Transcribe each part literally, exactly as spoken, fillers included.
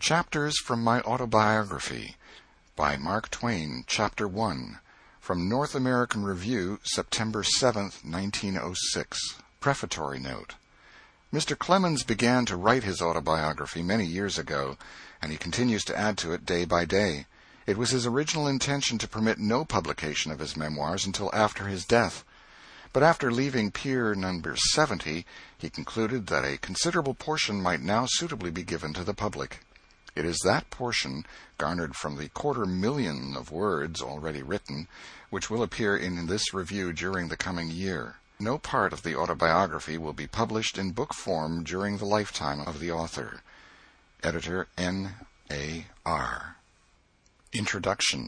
Chapters from My Autobiography by Mark Twain, Chapter one, from North American Review, September seventh, nineteen oh six. Prefatory Note. Mister Clemens began to write his autobiography many years ago, and he continues to add to it day by day. It was his original intention to permit no publication of his memoirs until after his death. But after leaving Pier number seventy, he concluded that a considerable portion might now suitably be given to the public. It is that portion, garnered from the quarter million of words already written, which will appear in this review during the coming year. No part of the autobiography will be published in book form during the lifetime of the author. Editor N A R Introduction.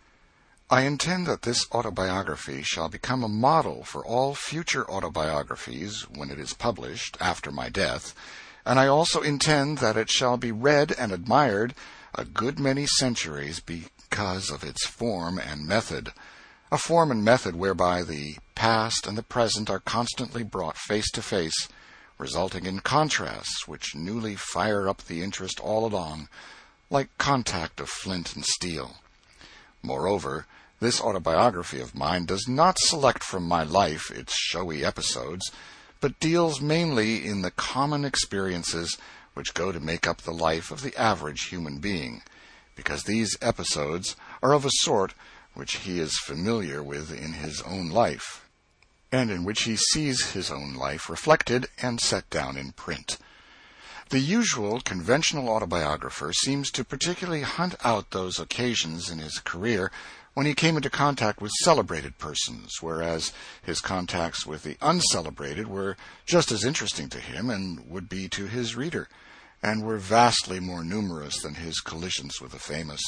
I intend that this autobiography shall become a model for all future autobiographies when it is published after my death, and I also intend that it shall be read and admired a good many centuries because of its form and method, a form and method whereby the past and the present are constantly brought face to face, resulting in contrasts which newly fire up the interest all along, like contact of flint and steel. Moreover, this autobiography of mine does not select from my life its showy episodes, but deals mainly in the common experiences which go to make up the life of the average human being, because these episodes are of a sort which he is familiar with in his own life, and in which he sees his own life reflected and set down in print. The usual conventional autobiographer seems to particularly hunt out those occasions in his career when he came into contact with celebrated persons, whereas his contacts with the uncelebrated were just as interesting to him and would be to his reader, and were vastly more numerous than his collisions with the famous.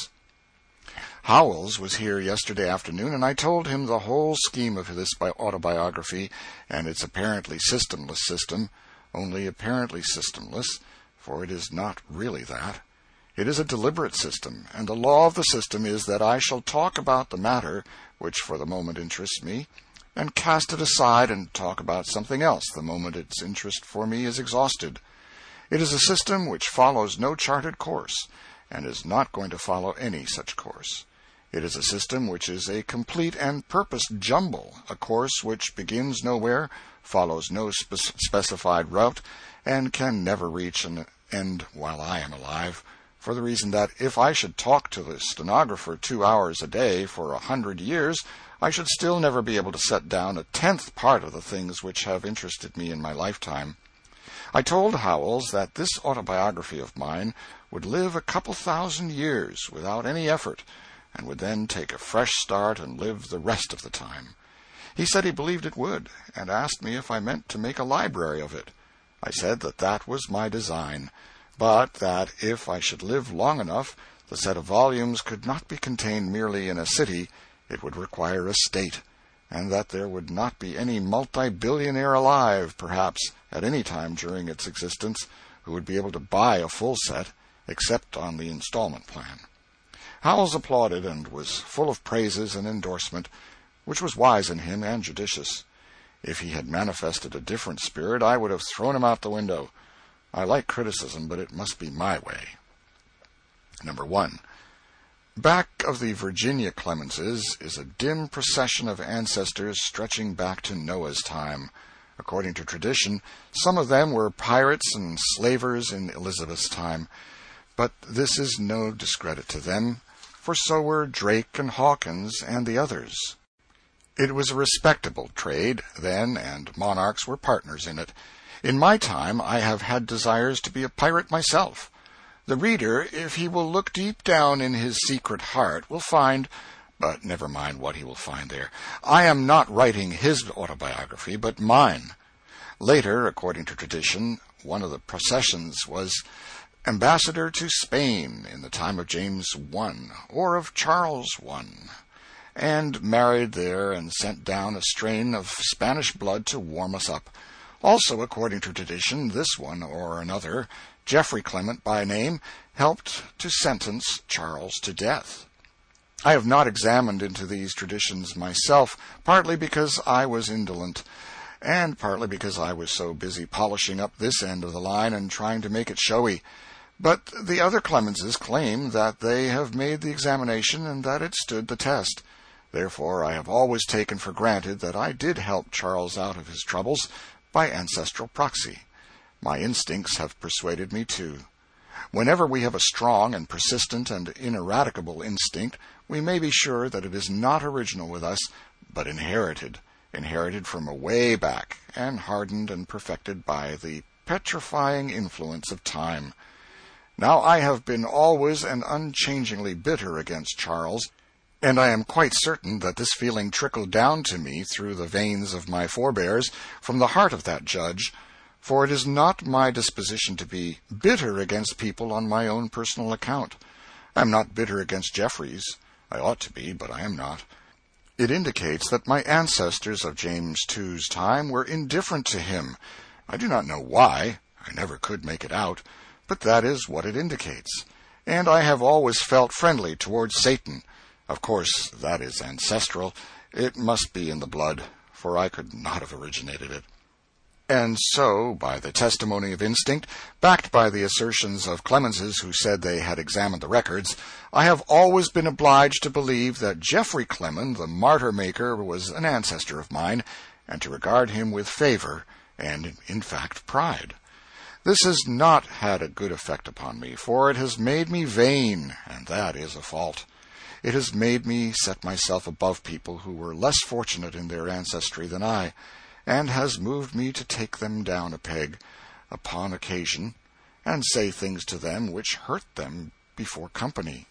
Howells was here yesterday afternoon, and I told him the whole scheme of this autobiography and its apparently systemless system, only apparently systemless, for it is not really that. It is a deliberate system, and the law of the system is that I shall talk about the matter which for the moment interests me, and cast it aside and talk about something else the moment its interest for me is exhausted. It is a system which follows no charted course, and is not going to follow any such course. It is a system which is a complete and purposed jumble, a course which begins nowhere, follows no spe- specified route, and can never reach an end while I am alive, for the reason that if I should talk to the stenographer two hours a day for a hundred years, I should still never be able to set down a tenth part of the things which have interested me in my lifetime. I told Howells that this autobiography of mine would live a couple thousand years without any effort, and would then take a fresh start and live the rest of the time. He said he believed it would, and asked me if I meant to make a library of it. I said that that was my design, but that if I should live long enough, the set of volumes could not be contained merely in a city, it would require a state, and that there would not be any multi-billionaire alive, perhaps, at any time during its existence, who would be able to buy a full set, except on the installment plan. Howells applauded, and was full of praises and endorsement, which was wise in him and judicious. If he had manifested a different spirit, I would have thrown him out the window. I like criticism, but it must be my way. Number one. Back of the Virginia Clemenses is a dim procession of ancestors stretching back to Noah's time. According to tradition, some of them were pirates and slavers in Elizabeth's time, but this is no discredit to them, for so were Drake and Hawkins and the others. It was a respectable trade then, and monarchs were partners in it. In my time I have had desires to be a pirate myself. The reader, if he will look deep down in his secret heart, will find, but never mind what he will find there. I am not writing his autobiography, but mine. Later, according to tradition, one of the processions was ambassador to Spain in the time of James the First, or of Charles the First, and married there and sent down a strain of Spanish blood to warm us up. Also, according to tradition, this one or another, Geoffrey Clement by name, helped to sentence Charles to death. I have not examined into these traditions myself, partly because I was indolent, and partly because I was so busy polishing up this end of the line and trying to make it showy. But the other Clemenses claim that they have made the examination and that it stood the test. Therefore, I have always taken for granted that I did help Charles out of his troubles by ancestral proxy. My instincts have persuaded me, too. Whenever we have a strong and persistent and ineradicable instinct, we may be sure that it is not original with us, but inherited, inherited from away back, and hardened and perfected by the petrifying influence of time. Now, I have been always and unchangingly bitter against Charles, and I am quite certain that this feeling trickled down to me through the veins of my forebears from the heart of that judge, for it is not my disposition to be bitter against people on my own personal account. I am not bitter against Jeffreys. I ought to be, but I am not. It indicates that my ancestors of James the Second's time were indifferent to him. I do not know why. I never could make it out. But that is what it indicates. And I have always felt friendly towards Satan. Of course, that is ancestral. It must be in the blood, for I could not have originated it. And so, by the testimony of instinct, backed by the assertions of Clemenses who said they had examined the records, I have always been obliged to believe that Geoffrey Clement, the martyr-maker, was an ancestor of mine, and to regard him with favor, and, in fact, pride. This has not had a good effect upon me, for it has made me vain, and that is a fault. It has made me set myself above people who were less fortunate in their ancestry than I, and has moved me to take them down a peg, upon occasion, and say things to them which hurt them before company.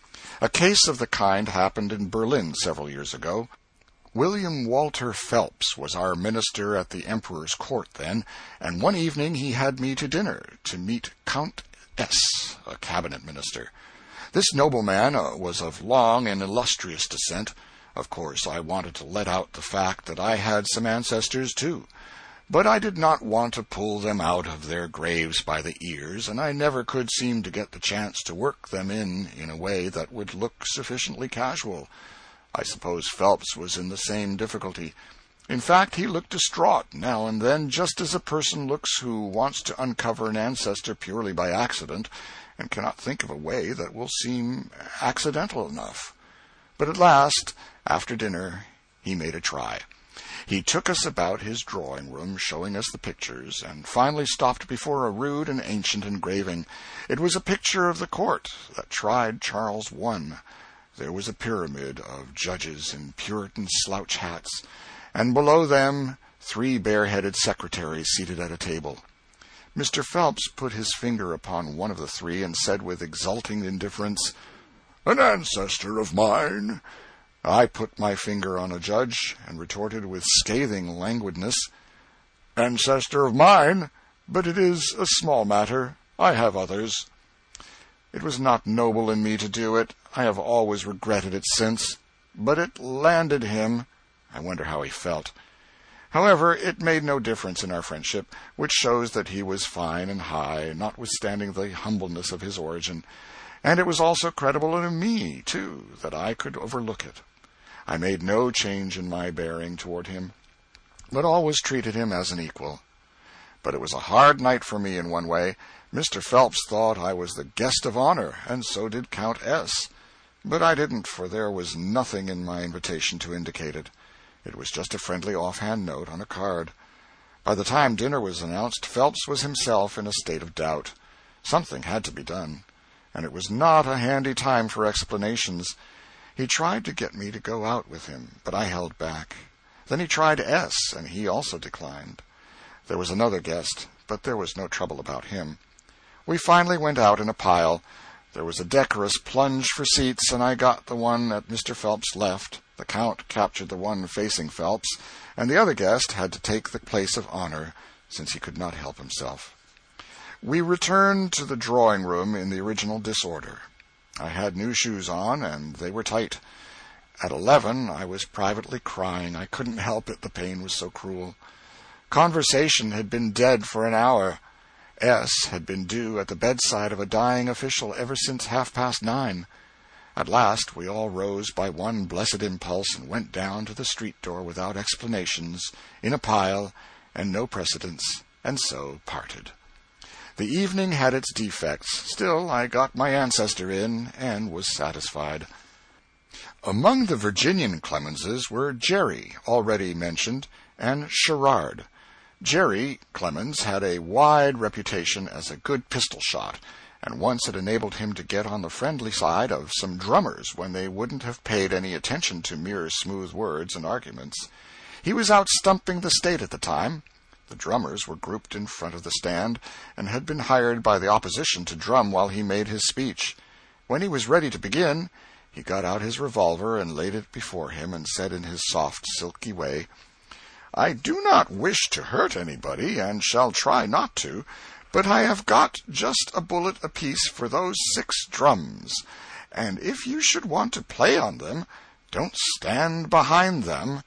A case of the kind happened in Berlin several years ago. William Walter Phelps was our minister at the Emperor's court then, and one evening he had me to dinner to meet Count S., a cabinet minister. This nobleman uh, was of long and illustrious descent. Of course, I wanted to let out the fact that I had some ancestors, too. But I did not want to pull them out of their graves by the ears, and I never could seem to get the chance to work them in in a way that would look sufficiently casual. I suppose Phelps was in the same difficulty. In fact, he looked distraught now and then, just as a person looks who wants to uncover an ancestor purely by accident, and cannot think of a way that will seem accidental enough. But at last, after dinner, he made a try. He took us about his drawing-room, showing us the pictures, and finally stopped before a rude and ancient engraving. It was a picture of the court that tried Charles the First. There was a pyramid of judges in Puritan slouch hats, and below them three bareheaded secretaries seated at a table. Mister Phelps put his finger upon one of the three and said with exulting indifference, "An ancestor of mine." I put my finger on a judge and retorted with scathing languidness, "Ancestor of mine, but it is a small matter. I have others." It was not noble in me to do it. I have always regretted it since. But it landed him. I wonder how he felt. However, it made no difference in our friendship, which shows that he was fine and high, notwithstanding the humbleness of his origin. And it was also credible in me, too, that I could overlook it. I made no change in my bearing toward him, but always treated him as an equal. But it was a hard night for me in one way. Mister Phelps thought I was the guest of honor, and so did Count S. But I didn't, for there was nothing in my invitation to indicate it. It was just a friendly offhand note on a card. By the time dinner was announced, Phelps was himself in a state of doubt. Something had to be done, and it was not a handy time for explanations. He tried to get me to go out with him, but I held back. Then he tried S., and he also declined. There was another guest, but there was no trouble about him. We finally went out in a pile. There was a decorous plunge for seats, and I got the one that Mister Phelps left. The Count captured the one facing Phelps, and the other guest had to take the place of honor, since he could not help himself. We returned to the drawing-room in the original disorder. I had new shoes on, and they were tight. At eleven I was privately crying. I couldn't help it, the pain was so cruel. Conversation had been dead for an hour. S. had been due at the bedside of a dying official ever since half-past nine. At last we all rose by one blessed impulse and went down to the street door without explanations, in a pile, and no precedence, and so parted. The evening had its defects. Still, I got my ancestor in, and was satisfied. Among the Virginian Clemenses were Jerry, already mentioned, and Sherrard. Jerry Clemens had a wide reputation as a good pistol shot, and once it enabled him to get on the friendly side of some drummers when they wouldn't have paid any attention to mere smooth words and arguments. He was out stumping the state at the time. The drummers were grouped in front of the stand, and had been hired by the opposition to drum while he made his speech. When he was ready to begin, he got out his revolver and laid it before him, and said in his soft, silky way, "I do not wish to hurt anybody, and shall try not to, but I have got just a bullet apiece for those six drums, and if you should want to play on them, don't stand behind them."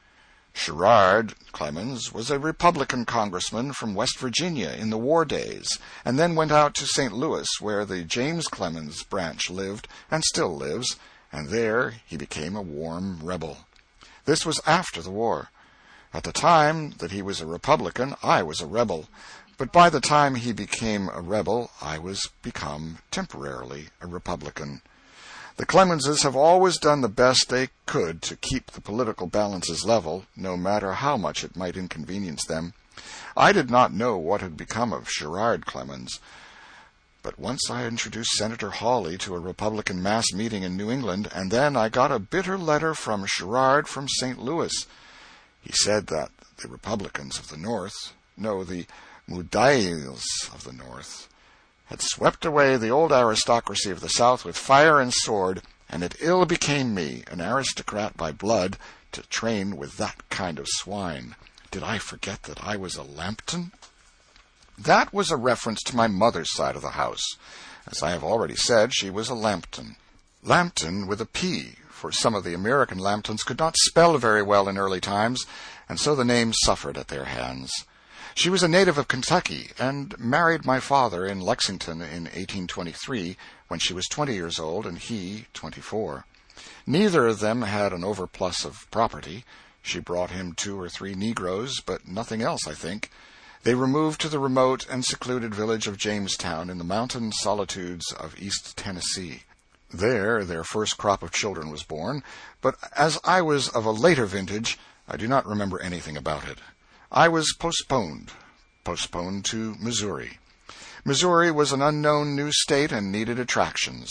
Sherrard Clemens was a Republican congressman from West Virginia in the war days, and then went out to Saint Louis, where the James Clemens branch lived and still lives, and there he became a warm rebel. This was after the war. At the time that he was a Republican, I was a rebel. But by the time he became a rebel, I was become, temporarily, a Republican. The Clemenses have always done the best they could to keep the political balances level, no matter how much it might inconvenience them. I did not know what had become of Sherrard Clemens, but once I introduced Senator Hawley to a Republican mass meeting in New England, and then I got a bitter letter from Sherrard from Saint Louis. He said that the Republicans of the North, no, the Mudailes of the North, had swept away the old aristocracy of the South with fire and sword, and it ill became me, an aristocrat by blood, to train with that kind of swine. Did I forget that I was a Lambton? That was a reference to my mother's side of the house. As I have already said, she was a Lambton. Lambton with a P, for some of the American Lambtons could not spell very well in early times, and so the name suffered at their hands. She was a native of Kentucky, and married my father in Lexington in eighteen twenty-three, when she was twenty years old and he twenty-four. Neither of them had an overplus of property. She brought him two or three Negroes, but nothing else, I think. They removed to the remote and secluded village of Jamestown in the mountain solitudes of East Tennessee. There their first crop of children was born, but as I was of a later vintage, I do not remember anything about it. I was postponed, postponed to Missouri. Missouri was an unknown new state and needed attractions.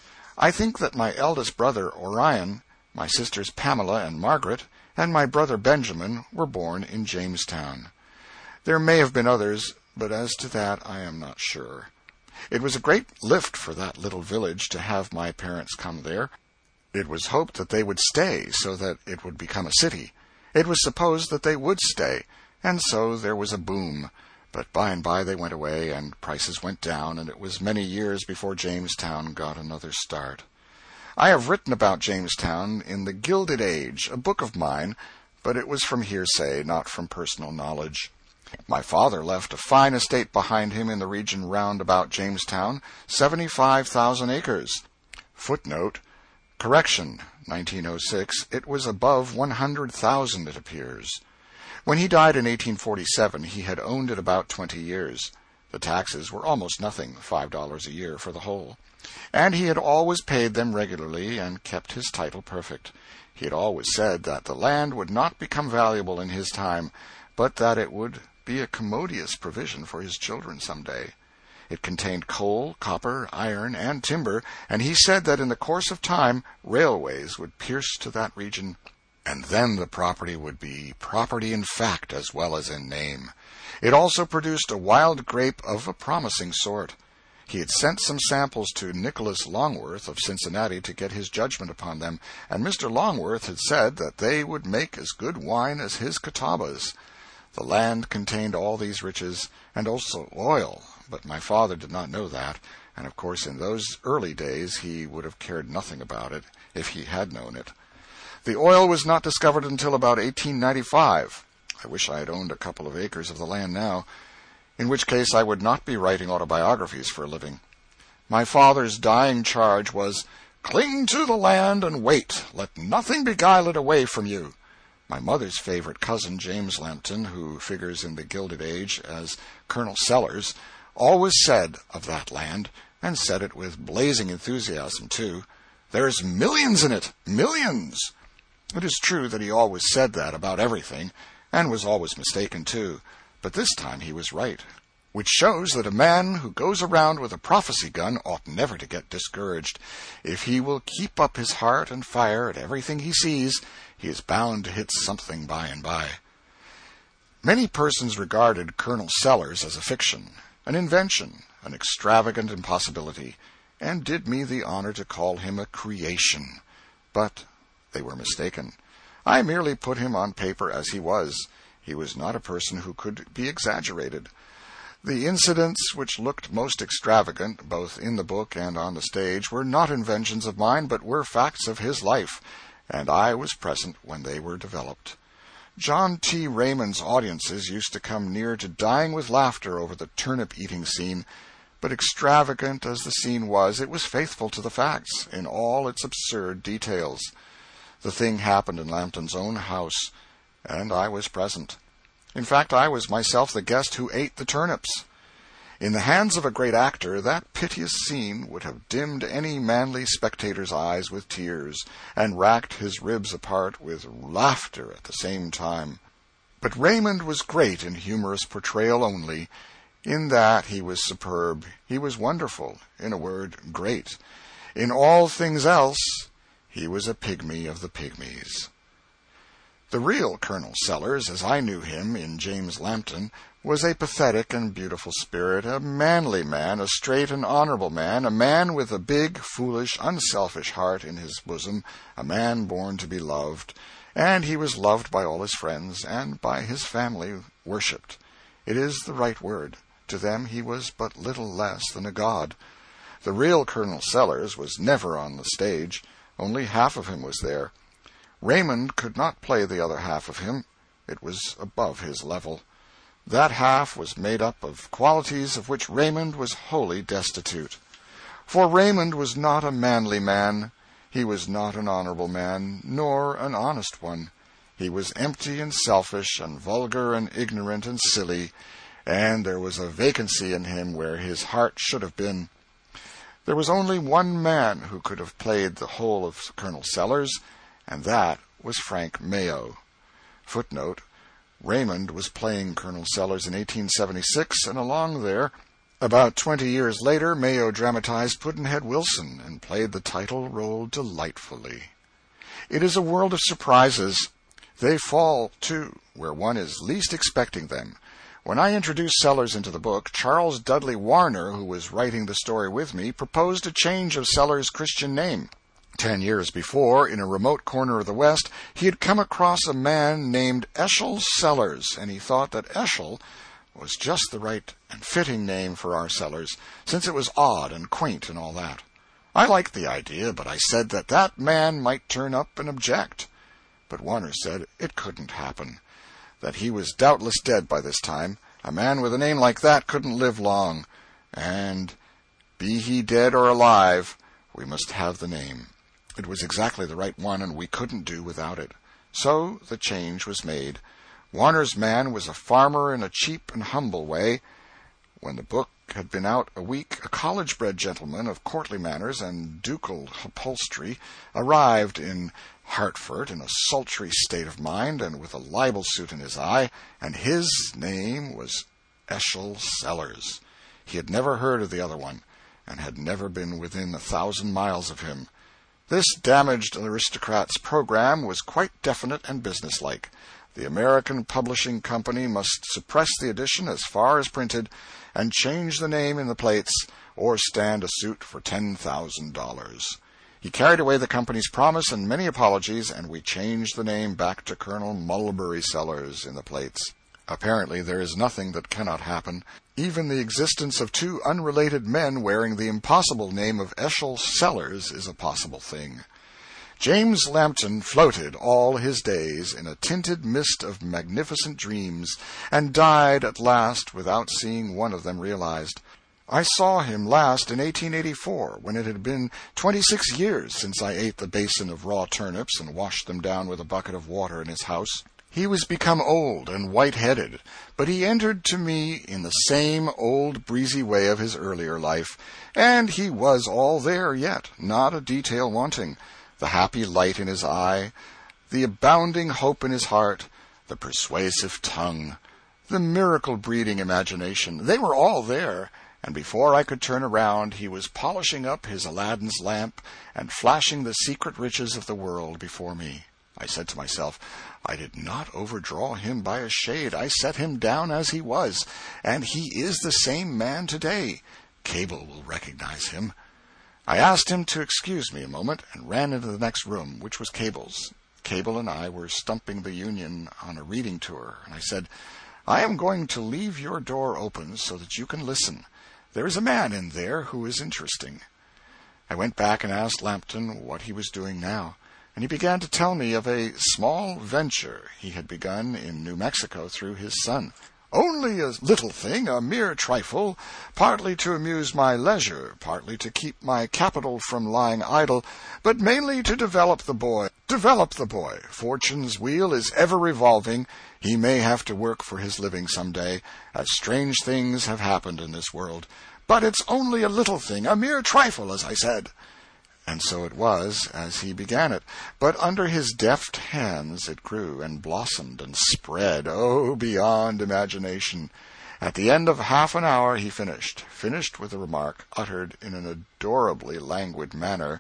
I think that my eldest brother, Orion, my sisters Pamela and Margaret, and my brother Benjamin were born in Jamestown. There may have been others, but as to that I am not sure. It was a great lift for that little village to have my parents come there. It was hoped that they would stay so that it would become a city. It was supposed that they would stay, and so there was a boom. But by and by they went away, and prices went down, and it was many years before Jamestown got another start. I have written about Jamestown in The Gilded Age, a book of mine, but it was from hearsay, not from personal knowledge. My father left a fine estate behind him in the region round about Jamestown, seventy-five thousand acres. Footnote, correction, nineteen oh six, it was above one hundred thousand, it appears. When he died in eighteen forty-seven, he had owned it about twenty years. The taxes were almost nothing, five dollars a year for the whole. And he had always paid them regularly and kept his title perfect. He had always said that the land would not become valuable in his time, but that it would be a commodious provision for his children some day. It contained coal, copper, iron, and timber, and he said that in the course of time railways would pierce to that region, and then the property would be property in fact as well as in name. It also produced a wild grape of a promising sort. He had sent some samples to Nicholas Longworth of Cincinnati to get his judgment upon them, and Mister Longworth had said that they would make as good wine as his Catawbas. The land contained all these riches, and also oil, but my father did not know that, and of course in those early days he would have cared nothing about it if he had known it. The oil was not discovered until about eighteen ninety-five. I wish I had owned a couple of acres of the land now, in which case I would not be writing autobiographies for a living. My father's dying charge was, "Cling to the land and wait. Let nothing beguile it away from you." My mother's favorite cousin, James Lambton, who figures in The Gilded Age as Colonel Sellers, always said of that land, and said it with blazing enthusiasm, too, "There's millions in it, millions!" It is true that he always said that about everything, and was always mistaken, too, but this time he was right, which shows that a man who goes around with a prophecy gun ought never to get discouraged. If he will keep up his heart and fire at everything he sees, he is bound to hit something by and by. Many persons regarded Colonel Sellers as a fiction, an invention, an extravagant impossibility, and did me the honor to call him a creation. But they were mistaken. I merely put him on paper as he was. He was not a person who could be exaggerated. The incidents which looked most extravagant, both in the book and on the stage, were not inventions of mine, but were facts of his life, and I was present when they were developed. John T. Raymond's audiences used to come near to dying with laughter over the turnip-eating scene, but extravagant as the scene was, it was faithful to the facts in all its absurd details. The thing happened in Lambton's own house, and I was present. In fact, I was myself the guest who ate the turnips. In the hands of a great actor, that piteous scene would have dimmed any manly spectator's eyes with tears, and racked his ribs apart with laughter at the same time. But Raymond was great in humorous portrayal only. In that he was superb, he was wonderful, in a word, great. In all things else, he was a pygmy of the pygmies. The real Colonel Sellers, as I knew him in James Lambton, was a pathetic and beautiful spirit, a manly man, a straight and honorable man, a man with a big, foolish, unselfish heart in his bosom, a man born to be loved, and he was loved by all his friends, and by his family worshipped. It is the right word. To them he was but little less than a god. The real Colonel Sellers was never on the stage. Only half of him was there. Raymond could not play the other half of him. It was above his level. That half was made up of qualities of which Raymond was wholly destitute. For Raymond was not a manly man. He was not an honorable man, nor an honest one. He was empty and selfish and vulgar and ignorant and silly, and there was a vacancy in him where his heart should have been. There was only one man who could have played the whole of Colonel Sellers, and that was Frank Mayo. Footnote: Raymond was playing Colonel Sellers in eighteen seventy-six, and along there, about twenty years later, Mayo dramatized Pudd'nhead Wilson and played the title role delightfully. It is a world of surprises. They fall, too, where one is least expecting them. When I introduced Sellers into the book, Charles Dudley Warner, who was writing the story with me, proposed a change of Sellers' Christian name. Ten years before, in a remote corner of the West, he had come across a man named Eschol Sellers, and he thought that Eschol was just the right and fitting name for our Sellers, since it was odd and quaint and all that. I liked the idea, but I said that that man might turn up and object. But Warner said it couldn't happen, that he was doubtless dead by this time. A man with a name like that couldn't live long, and, be he dead or alive, we must have the name. It was exactly the right one, and we couldn't do without it. So the change was made. Warner's man was a farmer in a cheap and humble way. When the book had been out a week, a college-bred gentleman of courtly manners and ducal upholstery arrived in Hartford in a sultry state of mind and with a libel suit in his eye, and his name was Eschol Sellers. He had never heard of the other one, and had never been within a thousand miles of him. This damaged aristocrat's program was quite definite and businesslike. The American Publishing Company must suppress the edition as far as printed, and change the name in the plates, or stand a suit for ten thousand dollars. He carried away the company's promise and many apologies, and we changed the name back to Colonel Mulberry Sellers in the plates. Apparently there is nothing that cannot happen. Even the existence of two unrelated men wearing the impossible name of Eschol Sellers is a possible thing. James Lambton floated all his days in a tinted mist of magnificent dreams, and died at last without seeing one of them realized. I saw him last in eighteen eighty-four, when it had been twenty-six years since I ate the basin of raw turnips and washed them down with a bucket of water in his house. He was become old and white-headed, but he entered to me in the same old breezy way of his earlier life, and he was all there yet, not a detail wanting, the happy light in his eye, the abounding hope in his heart, the persuasive tongue, the miracle-breeding imagination. They were all there, and before I could turn around he was polishing up his Aladdin's lamp and flashing the secret riches of the world before me. I said to myself, I did not overdraw him by a shade. I set him down as he was, and he is the same man today. Cable will recognize him. I asked him to excuse me a moment, and ran into the next room, which was Cable's. Cable and I were stumping the Union on a reading tour, and I said, I am going to leave your door open so that you can listen. There is a man in there who is interesting. I went back and asked Lampton what he was doing now, and he began to tell me of a small venture he had begun in New Mexico through his son. Only a little thing, a mere trifle, partly to amuse my leisure, partly to keep my capital from lying idle, but mainly to develop the boy. Develop the boy. Fortune's wheel is ever revolving. He may have to work for his living some day, as strange things have happened in this world. But it's only a little thing, a mere trifle, as I said. And so it was, as he began it. But under his deft hands it grew and blossomed and spread, oh, beyond imagination. At the end of half an hour he finished, finished with a remark, uttered in an adorably languid manner.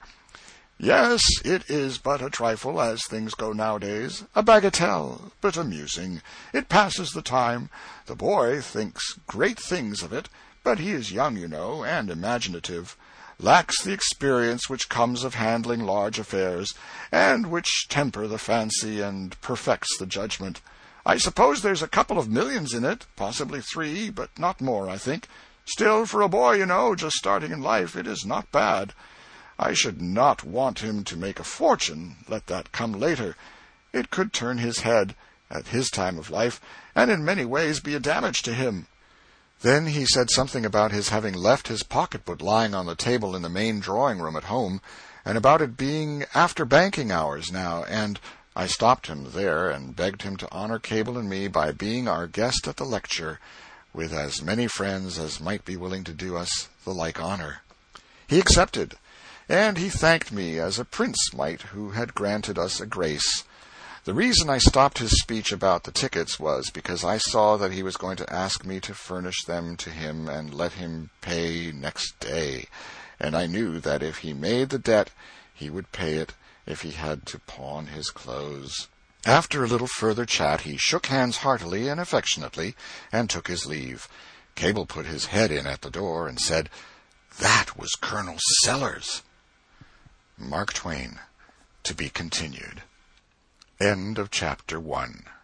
Yes, it is but a trifle, as things go nowadays, a bagatelle, but amusing. It passes the time. The boy thinks great things of it, but he is young, you know, and imaginative. Lacks the experience which comes of handling large affairs, and which temper the fancy and perfects the judgment. I suppose there's a couple of millions in it, possibly three, but not more, I think. Still, for a boy, you know, just starting in life, it is not bad. I should not want him to make a fortune. Let that come later. It could turn his head, at his time of life, and in many ways be a damage to him. Then he said something about his having left his pocketbook lying on the table in the main drawing-room at home, and about it being after banking hours now, and I stopped him there and begged him to honor Cable and me by being our guest at the lecture, with as many friends as might be willing to do us the like honor. He accepted, and he thanked me as a prince might who had granted us a grace. The reason I stopped his speech about the tickets was because I saw that he was going to ask me to furnish them to him and let him pay next day, and I knew that if he made the debt he would pay it if he had to pawn his clothes. After a little further chat he shook hands heartily and affectionately and took his leave. Cable put his head in at the door and said, "That was Colonel Sellers." Mark Twain. To be continued. End of chapter one.